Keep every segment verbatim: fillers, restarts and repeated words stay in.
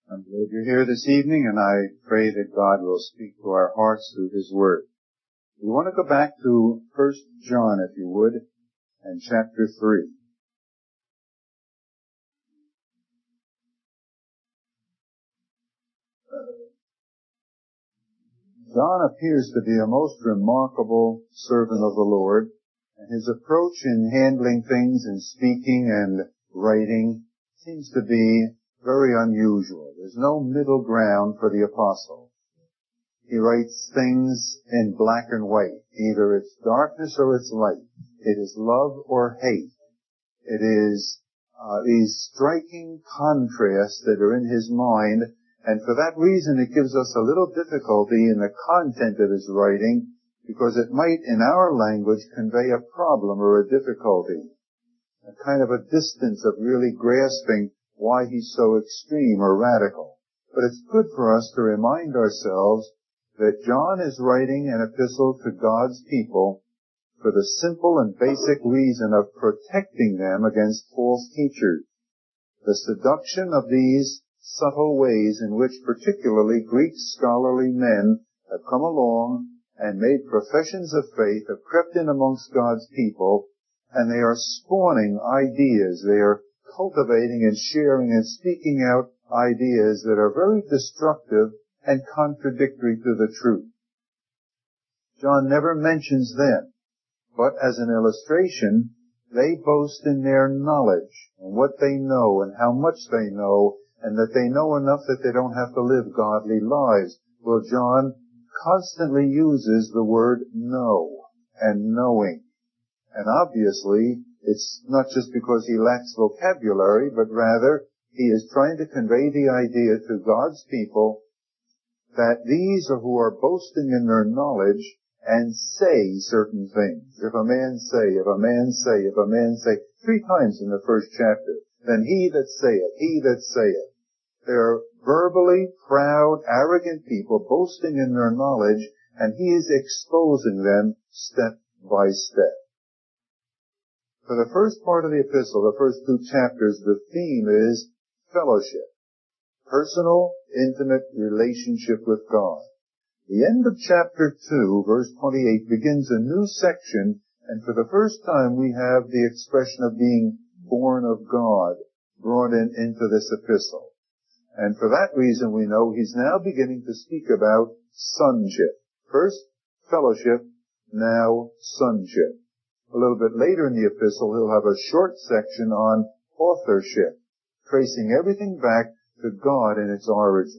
I'm glad you're here this evening, and I pray that God will speak to our hearts through His Word. We want to go back to First John, if you would, and chapter three. John appears to be a most remarkable servant of the Lord, and his approach in handling things and speaking and writing seems to be very unusual. There's no middle ground for the apostle. He writes things in black and white. Either it's darkness or it's light. It is love or hate. It is uh, these striking contrasts that are in his mind, and for that reason it gives us a little difficulty in the content of his writing, because it might, in our language, convey a problem or a difficulty, a kind of a distance of really grasping why he's so extreme or radical. But it's good for us to remind ourselves that John is writing an epistle to God's people for the simple and basic reason of protecting them against false teachers. The seduction of these subtle ways in which particularly Greek scholarly men have come along and made professions of faith, have crept in amongst God's people, and they are spawning ideas. They are cultivating and sharing and speaking out ideas that are very destructive and contradictory to the truth. John never mentions them, but as an illustration, they boast in their knowledge and what they know and how much they know, and that they know enough that they don't have to live godly lives. Well, John constantly uses the word know and knowing. And obviously, it's not just because he lacks vocabulary, but rather he is trying to convey the idea to God's people that these are who are boasting in their knowledge and say certain things. If a man say, if a man say, if a man say, three times in the first chapter, then he that saith, he that saith. They're verbally proud, arrogant people boasting in their knowledge, and he is exposing them step by step. For the first part of the epistle, the first two chapters, the theme is fellowship. Personal, intimate relationship with God. The end of chapter two, verse twenty-eight, begins a new section, and for the first time we have the expression of being born of God brought in into this epistle. And for that reason we know he's now beginning to speak about sonship. First, fellowship, now sonship. A little bit later in the epistle, he'll have a short section on authorship, tracing everything back to God in its origin.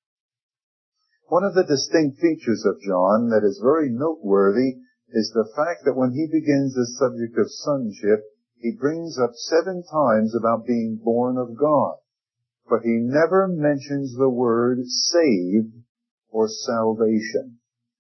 One of the distinct features of John that is very noteworthy is the fact that when he begins the subject of sonship, he brings up seven times about being born of God. But he never mentions the word saved or salvation.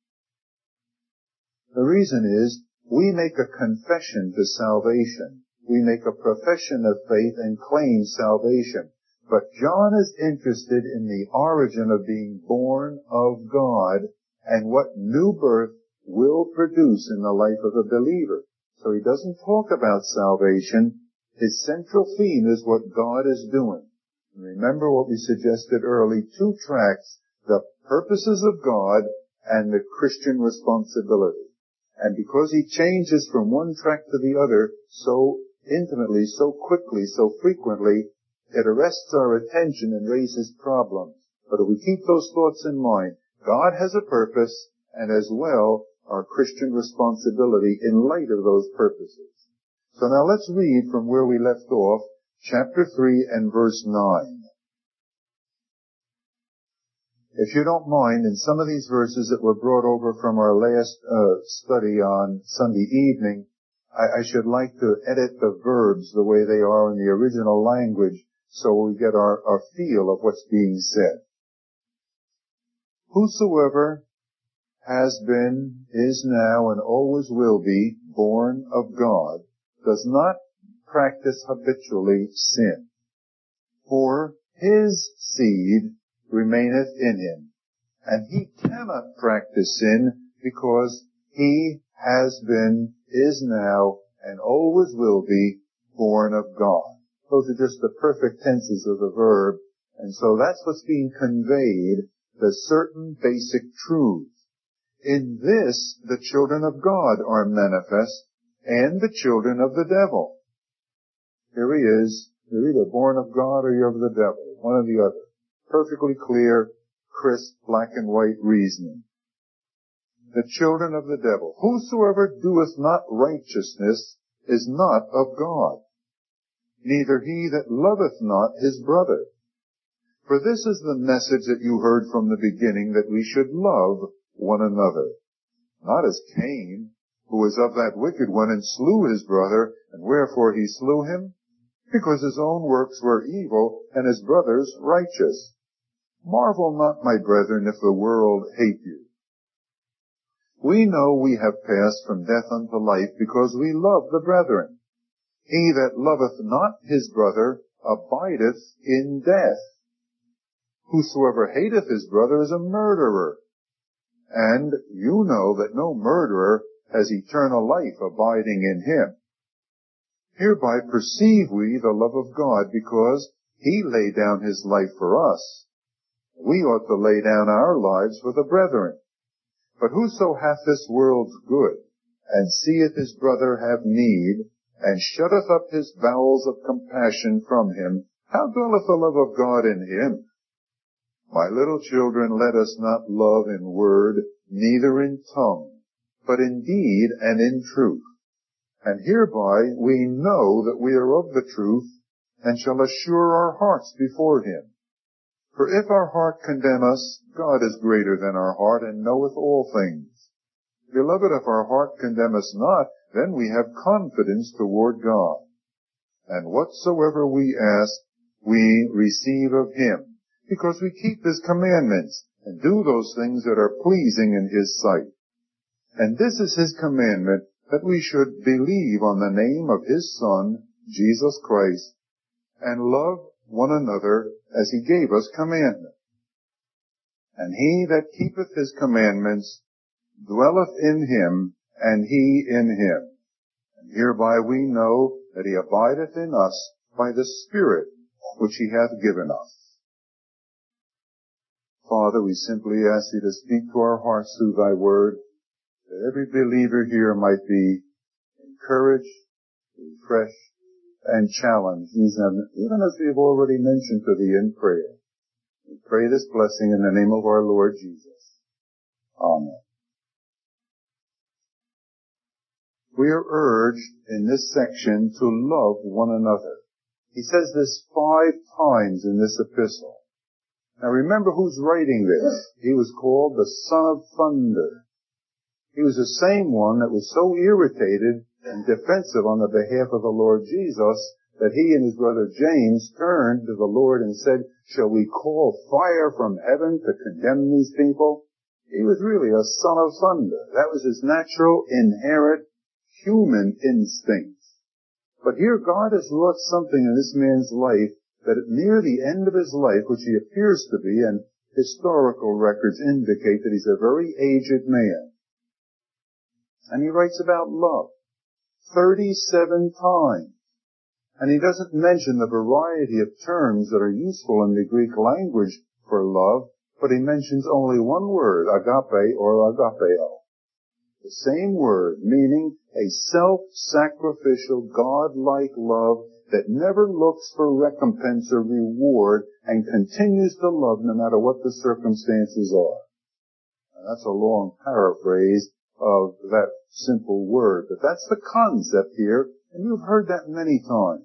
The reason is, we make a confession to salvation. We make a profession of faith and claim salvation. But John is interested in the origin of being born of God and what new birth will produce in the life of a believer. So he doesn't talk about salvation. His central theme is what God is doing. And remember what we suggested early, two tracks, the purposes of God and the Christian responsibility. And because he changes from one track to the other so intimately, so quickly, so frequently, it arrests our attention and raises problems. But if we keep those thoughts in mind, God has a purpose, and as well, our Christian responsibility in light of those purposes. So now let's read from where we left off, chapter three and verse nine. If you don't mind, in some of these verses that were brought over from our last uh, study on Sunday evening, I, I should like to edit the verbs the way they are in the original language so we get our, our feel of what's being said. Whosoever has been, is now, and always will be born of God does not practice habitually sin. For his seed remaineth in him, and he cannot practice sin because he has been, is now, and always will be born of God. Those are just the perfect tenses of the verb, And so that's what's being conveyed, the certain basic truths. In this, the children of God are manifest, and the children of the devil. Here he is. You're either born of God or you're of the devil, one or the other. Perfectly clear, crisp, black and white reasoning. The children of the devil. Whosoever doeth not righteousness is not of God, neither he that loveth not his brother. For this is the message that you heard from the beginning, that we should love one another. Not as Cain, who was of that wicked one and slew his brother, and wherefore he slew him? Because his own works were evil, and his brother's righteous. Marvel not, my brethren, if the world hate you. We know we have passed from death unto life, because we love the brethren. He that loveth not his brother abideth in death. Whosoever hateth his brother is a murderer. And you know that no murderer has eternal life abiding in him. Hereby perceive we the love of God, because he laid down his life for us. We ought to lay down our lives for the brethren. But whoso hath this world's good, and seeth his brother have need, and shutteth up his bowels of compassion from him, how dwelleth the love of God in him? My little children, let us not love in word, neither in tongue, but in deed and in truth. And hereby we know that we are of the truth, and shall assure our hearts before him. For if our heart condemn us, God is greater than our heart, and knoweth all things. Beloved, if our heart condemn us not, then we have confidence toward God. And whatsoever we ask, we receive of him, because we keep his commandments, and do those things that are pleasing in his sight. And this is his commandment, that we should believe on the name of his Son, Jesus Christ, and love one another as he gave us commandment. And he that keepeth his commandments dwelleth in him, and he in him. And hereby we know that he abideth in us by the Spirit which he hath given us. Father, we simply ask thee to speak to our hearts through thy word, that every believer here might be encouraged, refreshed, and challenged, even as we have already mentioned to thee in prayer. We pray this blessing in the name of our Lord Jesus. Amen. We are urged in this section to love one another. He says this five times in this epistle. Now remember who's writing this. He was called the Son of Thunder. He was the same one that was so irritated and defensive on the behalf of the Lord Jesus that he and his brother James turned to the Lord and said, shall we call fire from heaven to condemn these people? He was really a son of thunder. That was his natural, inherent, human instincts. But here God has wrought something in this man's life that near the end of his life, which he appears to be, and historical records indicate that he's a very aged man. And he writes about love thirty-seven times. And he doesn't mention the variety of terms that are useful in the Greek language for love, but he mentions only one word, agape or agapeo. The same word, meaning a self-sacrificial, God-like love that never looks for recompense or reward and continues to love no matter what the circumstances are. Now, that's a long paraphrase of that simple word, but that's the concept here, and you've heard that many times.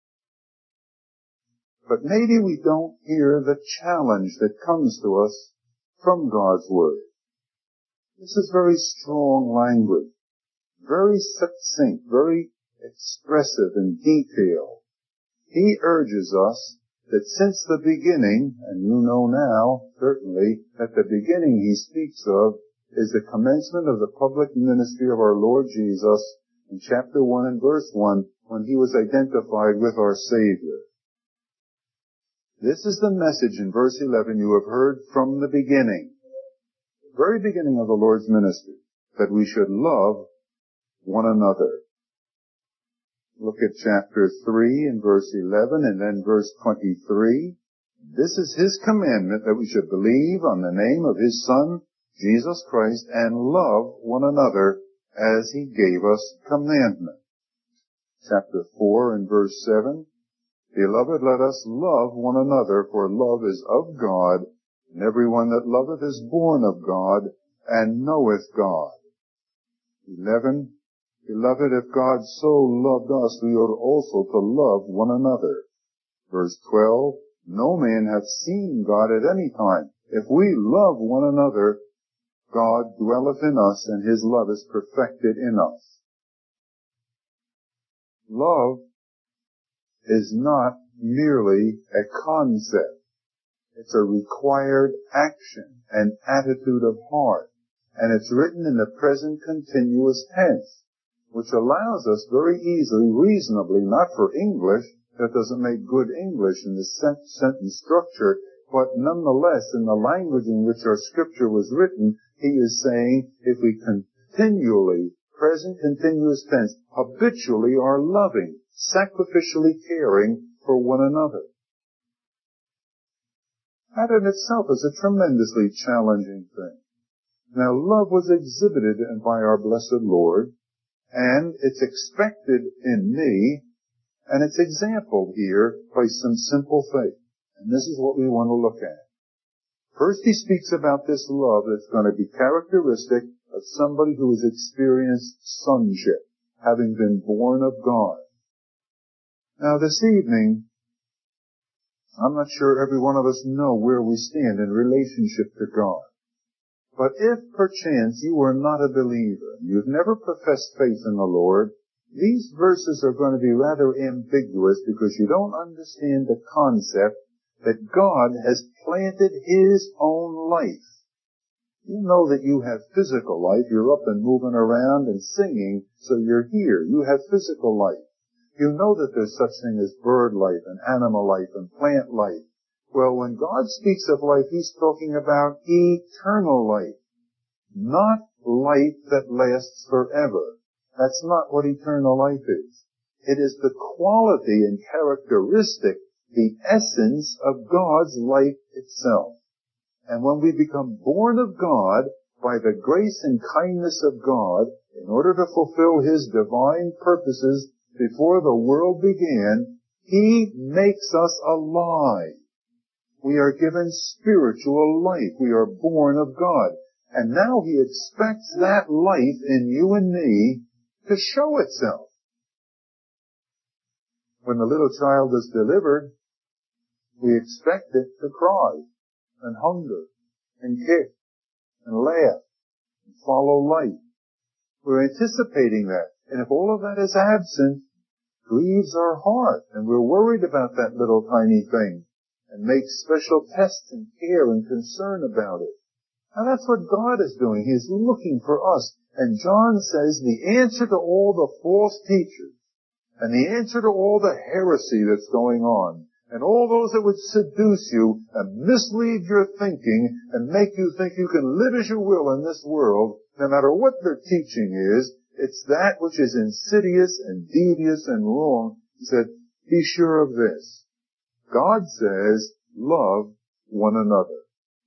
But maybe we don't hear the challenge that comes to us from God's Word. This is very strong language, very succinct, very expressive and detailed. He urges us that since the beginning, and you know now, certainly, that the beginning he speaks of is the commencement of the public ministry of our Lord Jesus in chapter one and verse one, when he was identified with our Savior. This is the message in verse eleven you have heard from the beginning, the very beginning of the Lord's ministry, that we should love one another. Look at chapter three and verse eleven and then verse twenty-three. This is His commandment, that we should believe on the name of His Son, Jesus Christ, and love one another as He gave us commandment. Chapter four and verse seven. Beloved, let us love one another, for love is of God, and everyone that loveth is born of God, and knoweth God. Eleven. Beloved, if God so loved us, we ought also to love one another. Verse twelve. No man hath seen God at any time. If we love one another, God dwelleth in us, and His love is perfected in us. Love is not merely a concept. It's a required action, an attitude of heart. And it's written in the present continuous tense, which allows us very easily, reasonably, not for English, that doesn't make good English in the sentence structure, but nonetheless, in the language in which our scripture was written, he is saying, if we continually, present continuous tense, habitually are loving, sacrificially caring for one another. That in itself is a tremendously challenging thing. Now, love was exhibited by our blessed Lord, and it's expected in me, and it's exampled here by some simple faith. And this is what we want to look at. First, he speaks about this love that's going to be characteristic of somebody who has experienced sonship, having been born of God. Now, this evening, I'm not sure every one of us know where we stand in relationship to God. But if perchance you are not a believer, you've never professed faith in the Lord, these verses are going to be rather ambiguous because you don't understand the concept that God has planted His own life. You know that you have physical life. You're up and moving around and singing, so you're here. You have physical life. You know that there's such thing as bird life and animal life and plant life. Well, when God speaks of life, He's talking about eternal life, not life that lasts forever. That's not what eternal life is. It is the quality and characteristic, the essence of God's life itself. And when we become born of God by the grace and kindness of God, in order to fulfill His divine purposes before the world began, He makes us alive. We are given spiritual life. We are born of God. And now He expects that life in you and me to show itself. When the little child is delivered, we expect it to cry and hunger and kick and laugh and follow life. We're anticipating that. And if all of that is absent, it grieves our heart, and we're worried about that little tiny thing and make special tests and care and concern about it. Now that's what God is doing. He is looking for us. And John says the answer to all the false teachers and the answer to all the heresy that's going on and all those that would seduce you and mislead your thinking and make you think you can live as you will in this world, no matter what their teaching is, it's that which is insidious and devious and wrong. He said, be sure of this. God says, love one another.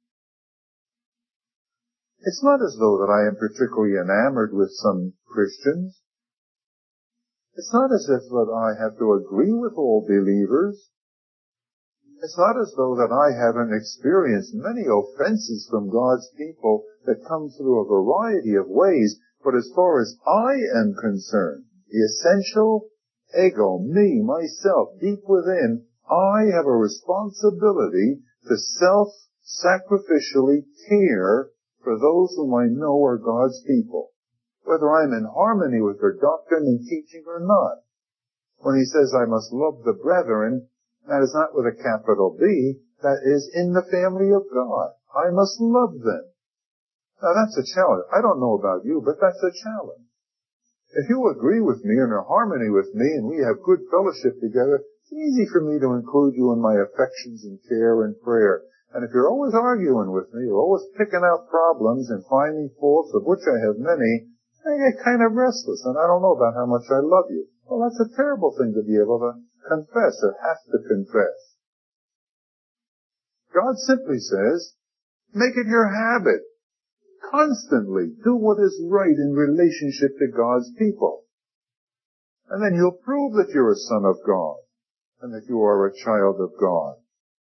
It's not as though that I am particularly enamored with some Christians. It's not as if that I have to agree with all believers. It's not as though that I haven't experienced many offenses from God's people that come through a variety of ways. But as far as I am concerned, the essential ego, me, myself, deep within, I have a responsibility to self-sacrificially care for those whom I know are God's people, whether I'm in harmony with their doctrine and teaching or not. When he says I must love the brethren, that is not with a capital B, that is in the family of God. I must love them. Now that's a challenge. I don't know about you, but that's a challenge. If you agree with me and are harmony with me and we have good fellowship together, it's easy for me to include you in my affections and care and prayer. And if you're always arguing with me, or always picking out problems and finding faults, of which I have many, I get kind of restless and I don't know about how much I love you. Well, that's a terrible thing to be able to confess or have to confess. God simply says, make it your habit. Constantly do what is right in relationship to God's people. And then you'll prove that you're a son of God and that you are a child of God.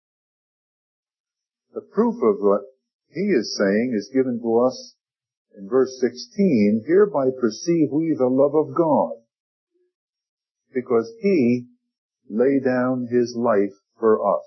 The proof of what he is saying is given to us in verse sixteen. Hereby perceive we the love of God, because he laid down his life for us.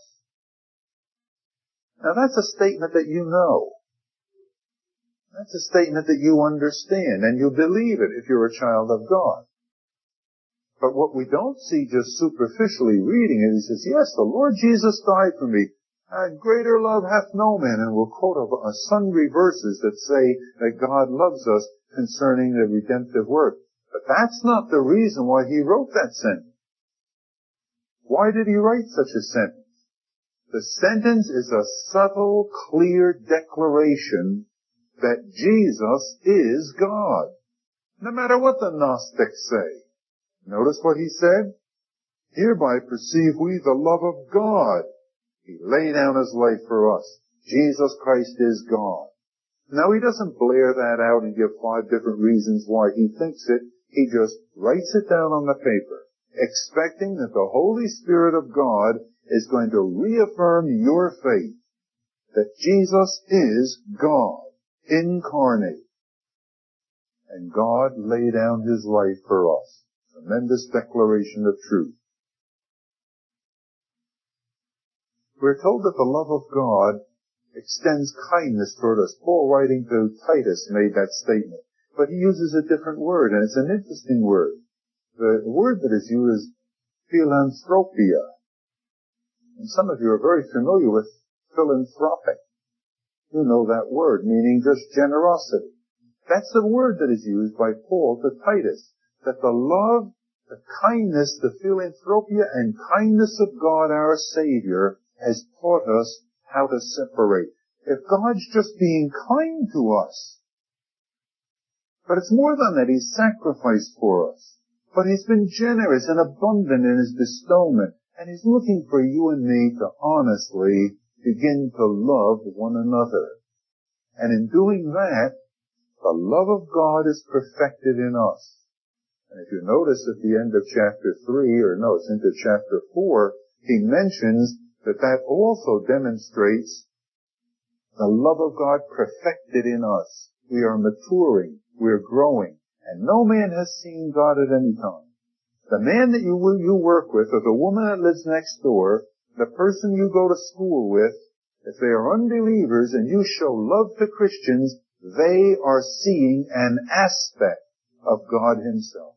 Now that's a statement that you know. That's a statement that you understand, and you believe it if you're a child of God. But what we don't see just superficially reading it, he says, yes, the Lord Jesus died for me, and greater love hath no man, and we'll quote a, a sundry verses that say that God loves us concerning the redemptive work. But that's not the reason why he wrote that sentence. Why did he write such a sentence? The sentence is a subtle, clear declaration that Jesus is God, no matter what the Gnostics say. Notice what he said? Hereby perceive we the love of God. He laid down his life for us. Jesus Christ is God. Now he doesn't blare that out and give five different reasons why he thinks it. He just writes it down on the paper, expecting that the Holy Spirit of God is going to reaffirm your faith that Jesus is God incarnate. And God laid down his life for us. Tremendous declaration of truth. We're told that the love of God extends kindness toward us. Paul, writing to Titus, made that statement. But he uses a different word, and it's an interesting word. The word that is used is philanthropia. And some of you are very familiar with philanthropic. You know that word, meaning just generosity. That's the word that is used by Paul to Titus, that the love, the kindness, the philanthropia and kindness of God our Savior has taught us how to separate. If God's just being kind to us, but it's more than that, he's sacrificed for us. But he's been generous and abundant in his bestowment, and he's looking for you and me to honestly begin to love one another. And in doing that, the love of God is perfected in us. And if you notice at the end of chapter three, or no, it's into chapter four, he mentions that that also demonstrates the love of God perfected in us. We are maturing, we are growing, and no man has seen God at any time. The man that you you work with, or the woman that lives next door, the person you go to school with, if they are unbelievers and you show love to Christians, they are seeing an aspect of God himself.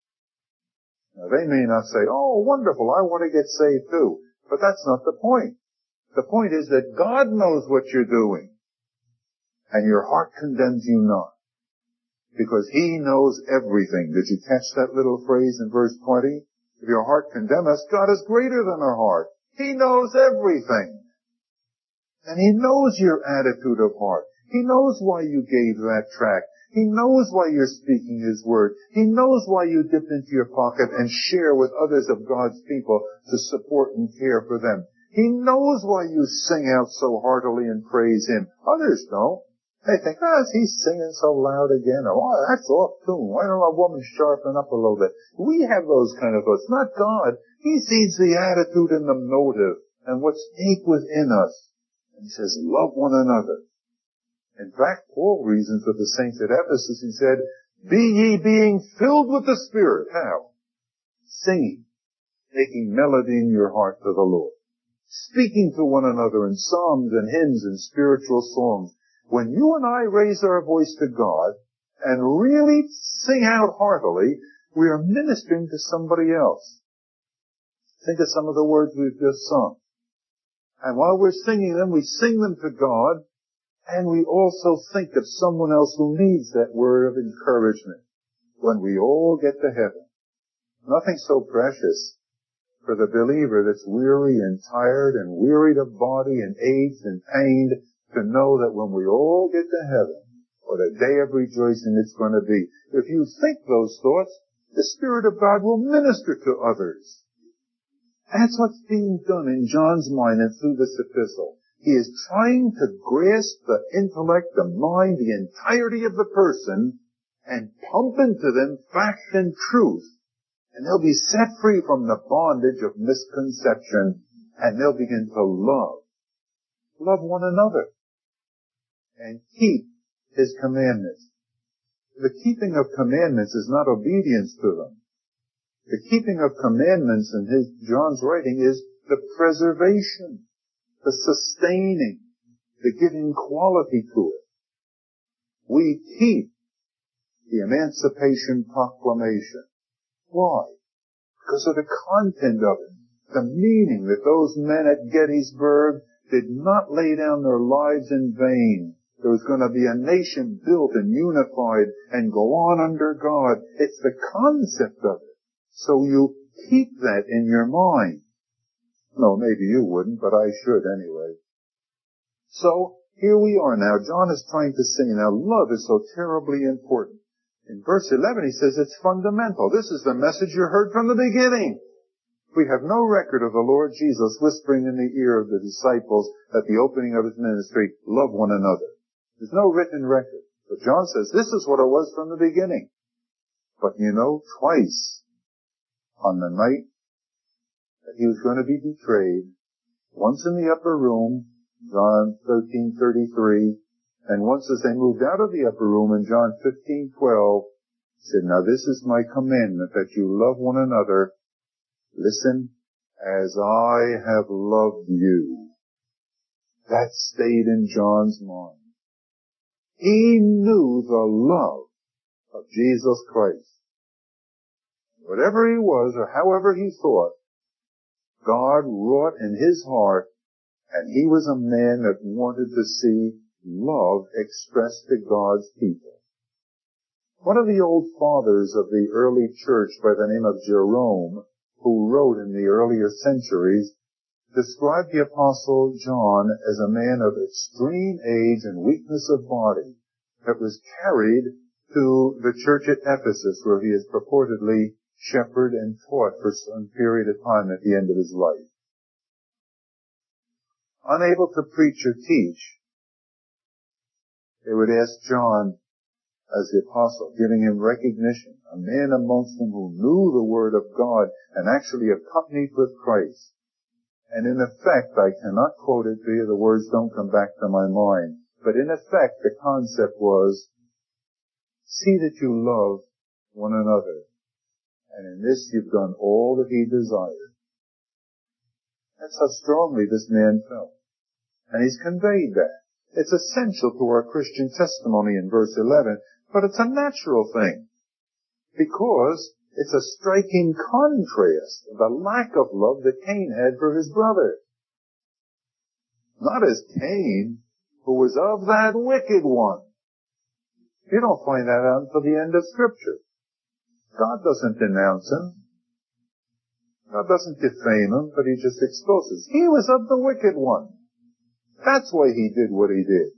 Now they may not say, oh, wonderful, I want to get saved too. But that's not the point. The point is that God knows what you're doing, and your heart condemns you not, because he knows everything. Did you catch that little phrase in verse twenty? If your heart condemn us, God is greater than our heart. He knows everything. And he knows your attitude of heart. He knows why you gave that tract. He knows why you're speaking his word. He knows why you dipped into your pocket and share with others of God's people to support and care for them. He knows why you sing out so heartily and praise him. Others don't. They think, oh, he's singing so loud again. Or, oh, that's off tune. Why don't a woman sharpen up a little bit? We have those kind of thoughts. Not God. He sees the attitude and the motive and what's deep within us. And he says, love one another. In fact, Paul reasons with the saints at Ephesus. He said, be ye being filled with the Spirit. How? Singing, making melody in your heart to the Lord. Speaking to one another in psalms and hymns and spiritual songs. When you and I raise our voice to God and really sing out heartily, we are ministering to somebody else. Think of some of the words we've just sung. And while we're singing them, we sing them to God, and we also think of someone else who needs that word of encouragement when we all get to heaven. Nothing so precious for the believer that's weary and tired and wearied of body and aged and pained to know that when we all get to heaven, what a day of rejoicing it's going to be. If you think those thoughts, the Spirit of God will minister to others. That's what's being done in John's mind and through this epistle. He is trying to grasp the intellect, the mind, the entirety of the person, and pump into them fact and truth. And they'll be set free from the bondage of misconception, and they'll begin to love. Love one another. And keep His commandments. The keeping of commandments is not obedience to them. The keeping of commandments in his, John's writing is the preservation, the sustaining, the giving quality to it. We keep the Emancipation Proclamation. Why? Because of the content of it, the meaning that those men at Gettysburg did not lay down their lives in vain. There was going to be a nation built and unified and go on under God. It's the concept of it. So you keep that in your mind. No, maybe you wouldn't, but I should anyway. So here we are now. John is trying to say now love is so terribly important. In verse eleven he says it's fundamental. This is the message you heard from the beginning. We have no record of the Lord Jesus whispering in the ear of the disciples at the opening of his ministry, love one another. There's no written record. But John says this is what it was from the beginning. But you know, twice on the night that he was going to be betrayed, once in the upper room, John thirteen thirty-three, and once as they moved out of the upper room in John fifteen twelve, he said, now this is my commandment, that you love one another. Listen, as I have loved you. That stayed in John's mind. He knew the love of Jesus Christ. Whatever he was or however he thought, God wrought in his heart, and he was a man that wanted to see love expressed to God's people. One of the old fathers of the early church by the name of Jerome, who wrote in the earlier centuries, described the Apostle John as a man of extreme age and weakness of body that was carried to the church at Ephesus, where he is purportedly shepherded and taught for some period of time at the end of his life. Unable to preach or teach, they would ask John as the apostle, giving him recognition, a man amongst them who knew the word of God and actually accompanied with Christ. And in effect, I cannot quote it to you, the words don't come back to my mind, but in effect the concept was, see that you love one another, and in this you've done all that he desired. That's how strongly this man felt. And he's conveyed that. It's essential to our Christian testimony in verse eleven, but it's a natural thing, because it's a striking contrast of the lack of love that Cain had for his brother. Not as Cain, who was of that wicked one. You don't find that out until the end of Scripture. God doesn't denounce him. God doesn't defame him, but he just exposes. He was of the wicked one. That's why he did what he did.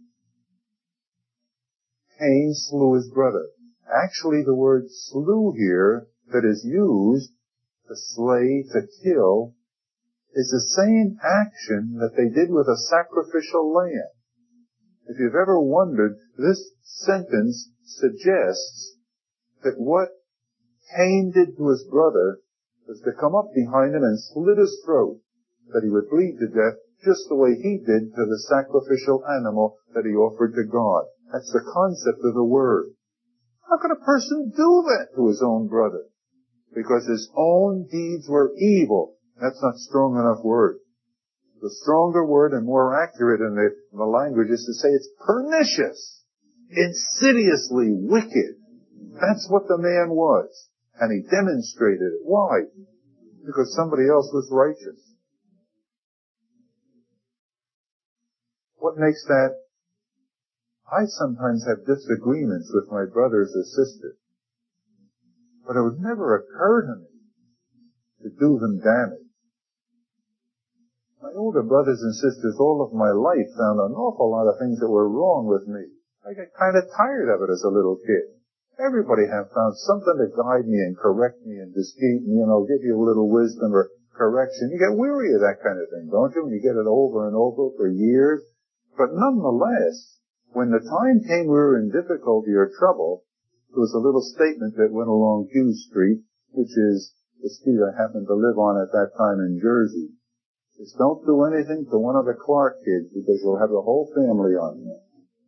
Cain slew his brother. Actually, the word slew here that is used, to slay, to kill, is the same action that they did with a sacrificial lamb. If you've ever wondered, this sentence suggests that what Cain did to his brother was to come up behind him and slit his throat, that he would bleed to death, just the way he did to the sacrificial animal that he offered to God. That's the concept of the word. How could a person do that to his own brother? Because his own deeds were evil. That's not strong enough word. The stronger word and more accurate in the, in the language is to say it's pernicious, insidiously wicked. That's what the man was. And he demonstrated it. Why? Because somebody else was righteous. What makes that? I sometimes have disagreements with my brothers or sisters, but it would never occur to me to do them damage. My older brothers and sisters all of my life found an awful lot of things that were wrong with me. I got kind of tired of it as a little kid. Everybody have found something to guide me and correct me and dispute me, you know, give you a little wisdom or correction. You get weary of that kind of thing, don't you? When you get it over and over for years. But nonetheless, when the time came we were in difficulty or trouble, there was a little statement that went along Hughes Street, which is the street I happened to live on at that time in Jersey. Just don't do anything to one of the Clark kids because you'll have the whole family on you.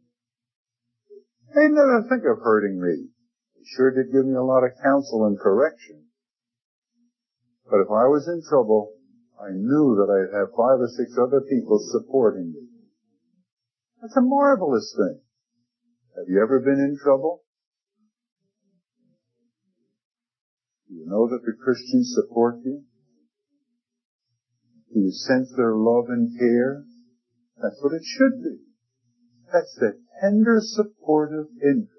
They never think of hurting me. They sure did give me a lot of counsel and correction. But if I was in trouble, I knew that I'd have five or six other people supporting me. That's a marvelous thing. Have you ever been in trouble? Do you know that the Christians support you? Do you sense their love and care? That's what it should be. That's the tender, supportive interest.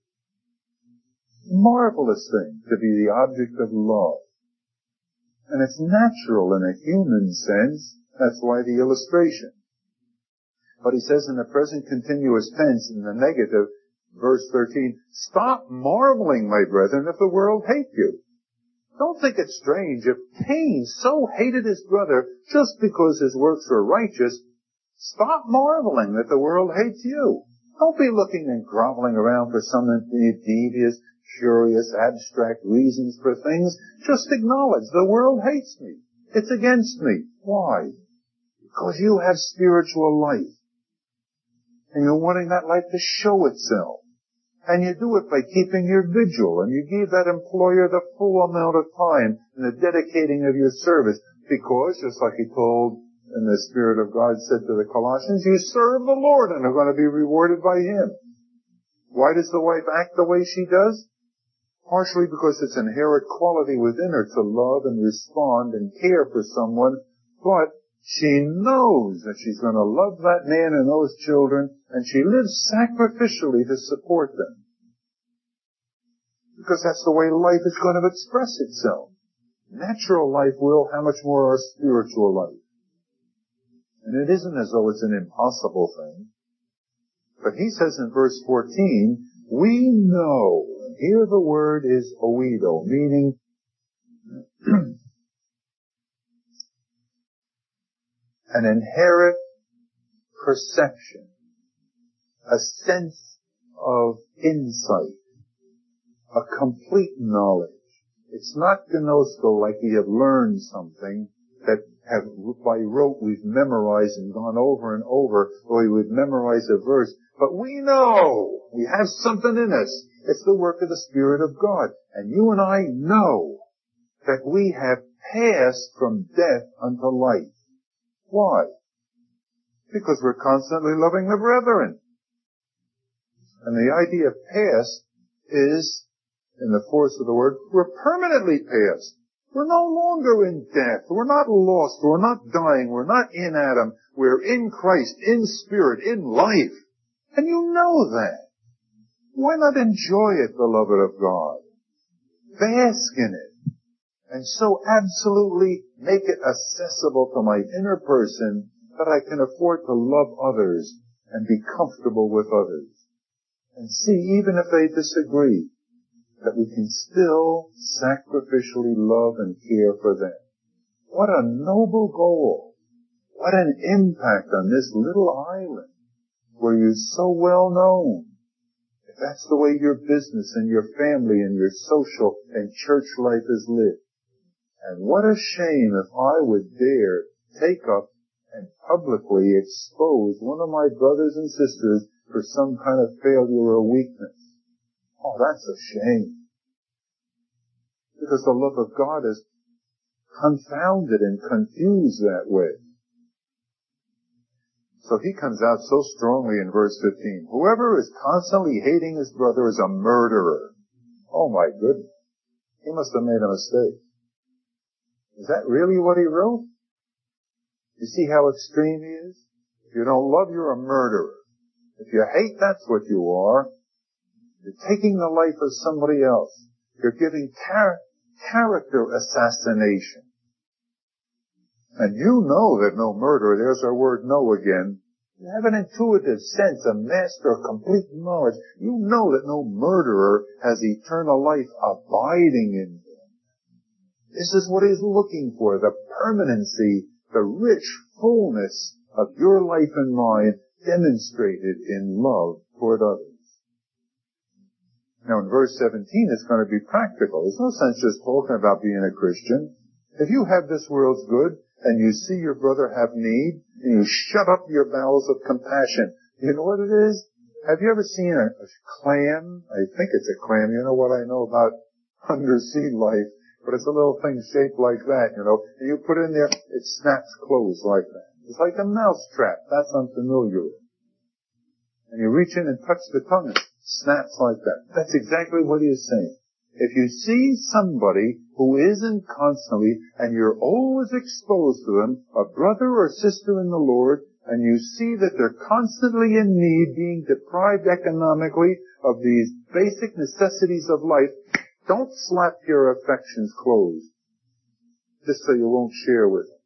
Marvelous thing to be the object of love. And it's natural in a human sense. That's why the illustration. But he says in the present continuous tense, in the negative, verse thirteen, stop marveling, my brethren, if the world hate you. Don't think it strange if Cain so hated his brother just because his works were righteous. Stop marveling that the world hates you. Don't be looking and groveling around for some devious, curious, abstract reasons for things. Just acknowledge the world hates me. It's against me. Why? Because you have spiritual life. And you're wanting that life to show itself. And you do it by keeping your vigil, and you give that employer the full amount of time and the dedicating of your service, because, just like he told and the Spirit of God said to the Colossians, you serve the Lord and are going to be rewarded by Him. Why does the wife act the way she does? Partially because it's an inherent quality within her to love and respond and care for someone, but she knows that she's going to love that man and those children, and she lives sacrificially to support them. Because that's the way life is going to express itself. Natural life will, how much more our spiritual life. And it isn't as though it's an impossible thing. But he says in verse fourteen, we know, and here the word is oido, meaning an inherent perception, a sense of insight, a complete knowledge. It's not gnosko like we have learned something that have by rote we've memorized and gone over and over, or we would memorize a verse, but we know we have something in us. It's the work of the Spirit of God. And you and I know that we have passed from death unto life. Why? Because we're constantly loving the brethren. And the idea of past is, in the force of the word, we're permanently past. We're no longer in death. We're not lost. We're not dying. We're not in Adam. We're in Christ, in spirit, in life. And you know that. Why not enjoy it, beloved of God? Bask in it. And so absolutely make it accessible to my inner person that I can afford to love others and be comfortable with others. And see, even if they disagree, that we can still sacrificially love and care for them. What a noble goal. What an impact on this little island where you're so well known. If that's the way your business and your family and your social and church life is lived. And what a shame if I would dare take up and publicly expose one of my brothers and sisters for some kind of failure or weakness. Oh, that's a shame. Because the love of God is confounded and confused that way. So he comes out so strongly in verse fifteen. Whoever is constantly hating his brother is a murderer. Oh my goodness. He must have made a mistake. Is that really what he wrote? You see how extreme he is? If you don't love, you're a murderer. If you hate, that's what you are. You're taking the life of somebody else. You're giving char- character assassination. And you know that no murderer, there's our word know again. You have an intuitive sense, a master of complete knowledge. You know that no murderer has eternal life abiding in him. This is what he's looking for, the permanency, the rich fullness of your life and mine demonstrated in love toward others. Now in verse seventeen, it's going to be practical. There's no sense just talking about being a Christian. If you have this world's good and you see your brother have need and you shut up your bowels of compassion, you know what it is? Have you ever seen a, a clam? I think it's a clam. You know what I know about undersea life? But it's a little thing shaped like that, you know. And you put it in there, it snaps closed like that. It's like a mouse trap. That's unfamiliar with. And you reach in and touch the tongue and it snaps like that. That's exactly what he is saying. If you see somebody who isn't constantly, and you're always exposed to them, a brother or sister in the Lord, and you see that they're constantly in need, being deprived economically of these basic necessities of life, don't slap your affections closed just so you won't share with them.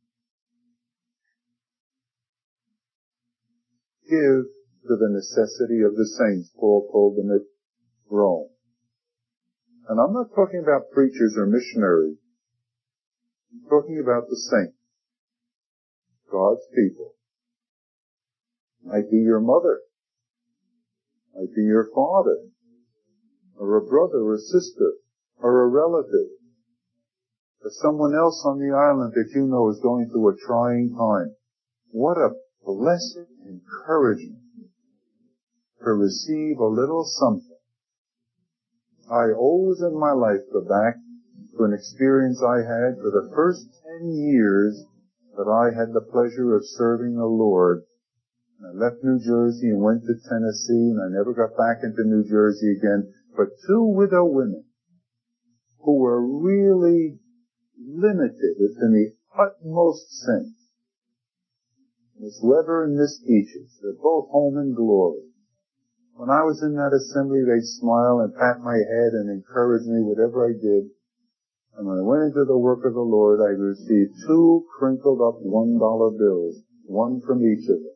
Give to the necessity of the saints, Paul told them at Rome. And I'm not talking about preachers or missionaries. I'm talking about the saints, God's people. Might be your mother, might be your father, or a brother or a sister, or a relative, or someone else on the island that you know is going through a trying time. What a blessed encouragement to receive a little something. I always in my life go back to an experience I had for the first ten years that I had the pleasure of serving the Lord. I left New Jersey and went to Tennessee, and I never got back into New Jersey again. But two widow women who were really limited in the utmost sense. Miss Weber and Miss Peaches, they're both home in glory. When I was in that assembly, they'd smile and pat my head and encourage me whatever I did. And when I went into the work of the Lord, I received two crinkled up one dollar bills, one from each of them.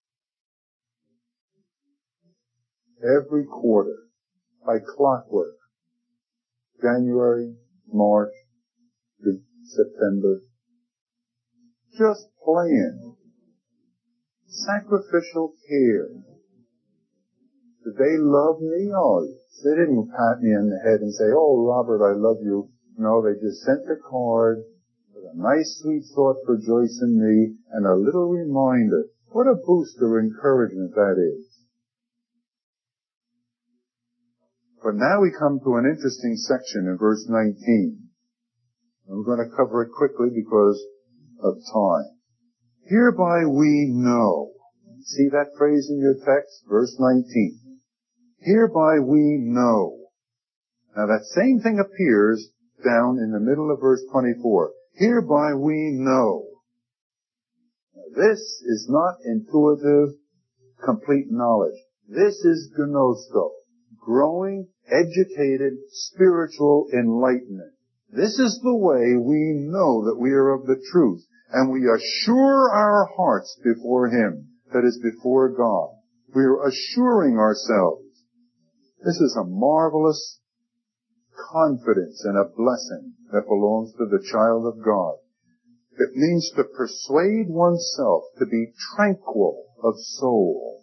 Every quarter, by clockwork, January, March, to September, just planned, sacrificial care. Did they love me? Oh, they didn't pat me in the head and say, "Oh, Robert, I love you." No, they just sent a card with a nice, sweet thought for Joyce and me and a little reminder. What a boost of encouragement that is. But now we come to an interesting section in verse nineteen. And we're going to cover it quickly because of time. Hereby we know. See that phrase in your text? Verse nineteen. Hereby we know. Now that same thing appears down in the middle of verse twenty-four. Hereby we know. Now this is not intuitive, complete knowledge. This is gnosko. Growing, educated, spiritual enlightenment. This is the way we know that we are of the truth, and we assure our hearts before Him, that is before God. We are assuring ourselves. This is a marvelous confidence and a blessing that belongs to the child of God. It means to persuade oneself to be tranquil of soul.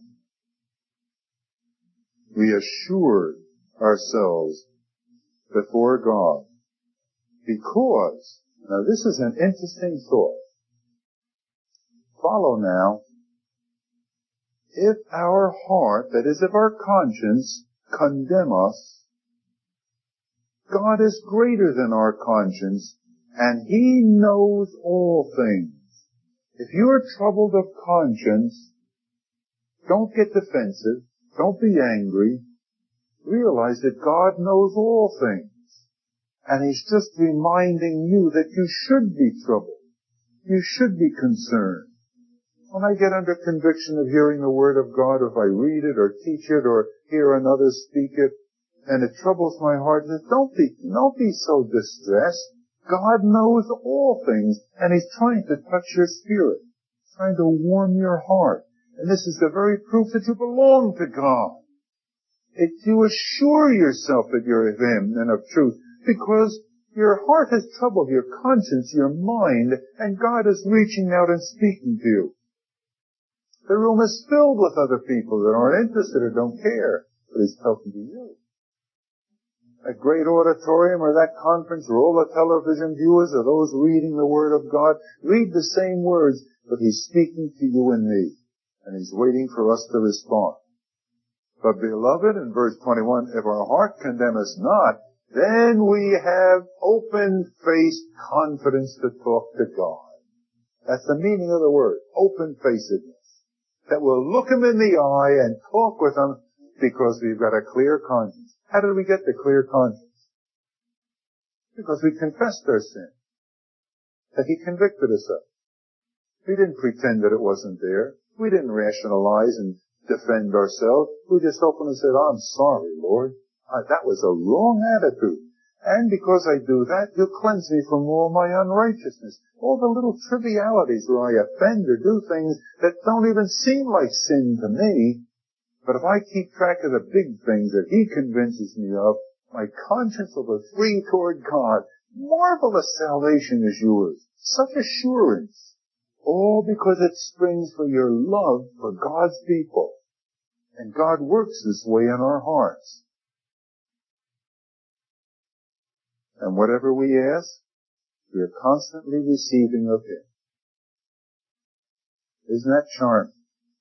We assured ourselves before God because, now this is an interesting thought. Follow now. If our heart, that is, if our conscience, condemn us, God is greater than our conscience, and He knows all things. If you are troubled of conscience, don't get defensive. Don't be angry. Realize that God knows all things. And He's just reminding you that you should be troubled. You should be concerned. When I get under conviction of hearing the Word of God, if I read it or teach it or hear another speak it, and it troubles my heart, don't be, don't be so distressed. God knows all things, and He's trying to touch your spirit, trying to warm your heart. And this is the very proof that you belong to God. It, you assure yourself that you're of Him and of truth, because Your heart has troubled your conscience, your mind, and God is reaching out and speaking to you. The room is filled with other people that aren't interested or don't care, but He's talking to you. That great auditorium or that conference or all the television viewers or those reading the Word of God read the same words, but He's speaking to you and me, and He's waiting for us to respond. But beloved, in verse twenty-one, if our heart condemn us not, then we have open-faced confidence to talk to God. That's the meaning of the word, open-facedness. That we'll look Him in the eye and talk with Him because we've got a clear conscience. How did we get the clear conscience? Because we confessed our sin. That He convicted us of. We didn't pretend that it wasn't there. We didn't rationalize and defend ourselves. We just opened and said, I'm sorry, Lord. Uh, that was a wrong attitude. And because I do that, You cleanse me from all my unrighteousness. All the little trivialities where I offend or do things that don't even seem like sin to me. But if I keep track of the big things that He convinces me of, my conscience will be free toward God. Marvelous salvation is yours. Such assurance. All because it springs from your love for God's people. And God works this way in our hearts. And whatever we ask, we are constantly receiving of Him. Isn't that charming?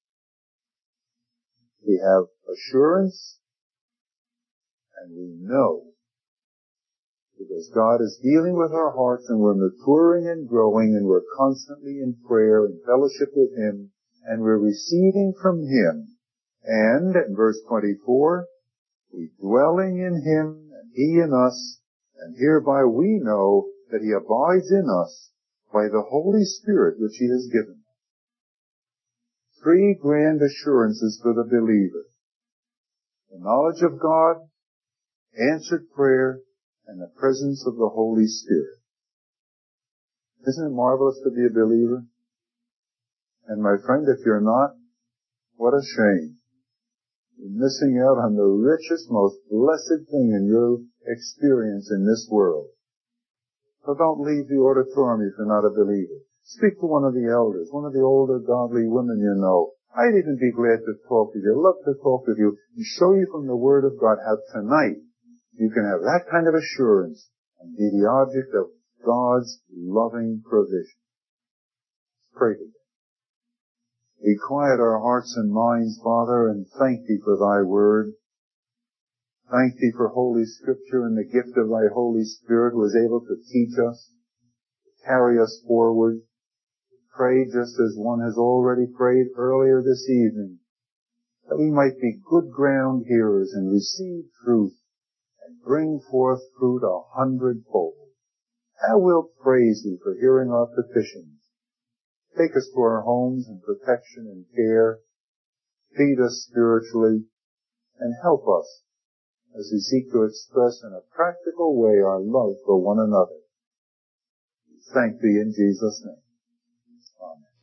We have assurance, and we know, because God is dealing with our hearts, and we're maturing and growing, and we're constantly in prayer and fellowship with Him, and we're receiving from Him. And, in verse twenty-four, we dwelling in Him, and He in us, and hereby we know that He abides in us by the Holy Spirit which He has given. Three grand assurances for the believer. The knowledge of God, answered prayer, and the presence of the Holy Spirit. Isn't it marvelous to be a believer? And my friend, if you're not, what a shame. You're missing out on the richest, most blessed thing in your experience in this world. So don't leave the auditorium if you're not a believer. Speak to one of the elders, one of the older godly women you know. I'd even be glad to talk with you, love to talk with you, and show you from the Word of God how tonight you can have that kind of assurance and be the object of God's loving provision. Let's pray together. We quiet our hearts and minds, Father, and thank Thee for Thy Word. Thank Thee for Holy Scripture and the gift of Thy Holy Spirit who is able to teach us, to carry us forward. Pray just as one has already prayed earlier this evening, that we might be good ground hearers and receive truth and bring forth fruit a hundredfold. How we'll praise Thee for hearing our petitions. Take us to our homes in protection and care. Feed us spiritually and help us as we seek to express in a practical way our love for one another. Thank Thee in Jesus' name.